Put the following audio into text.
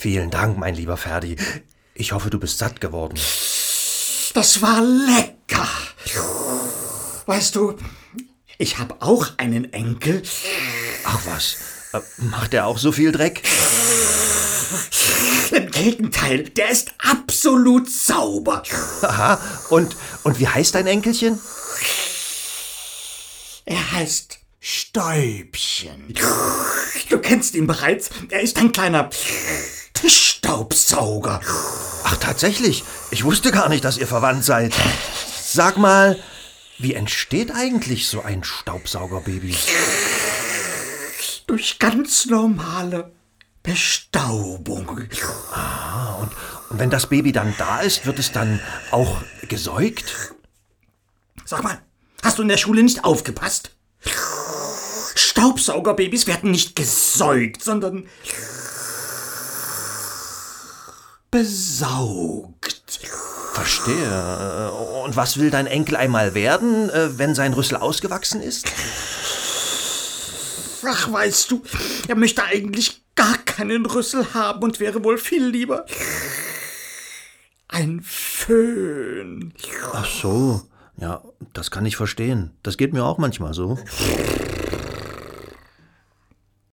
Vielen Dank, mein lieber Ferdi. Ich hoffe, du bist satt geworden. Das war lecker. Weißt du, ich habe auch einen Enkel. Ach was, macht er auch so viel Dreck? Im Gegenteil, der ist absolut sauber. Aha, und wie heißt dein Enkelchen? Er heißt Stäubchen. Du kennst ihn bereits. Er ist ein kleiner Tischstaubsauger. Ach, tatsächlich? Ich wusste gar nicht, dass ihr verwandt seid. Sag mal, wie entsteht eigentlich so ein Staubsaugerbaby? Durch ganz normale Bestaubung. Ah, und wenn das Baby dann da ist, wird es dann auch gesäugt? Sag mal, hast du in der Schule nicht aufgepasst? Staubsaugerbabys werden nicht gesäugt, sondern besaugt. Verstehe. Und was will dein Enkel einmal werden, wenn sein Rüssel ausgewachsen ist? Ach, weißt du, er möchte eigentlich gar keinen Rüssel haben und wäre wohl viel lieber ein Föhn. Ach so, ja, das kann ich verstehen. Das geht mir auch manchmal so.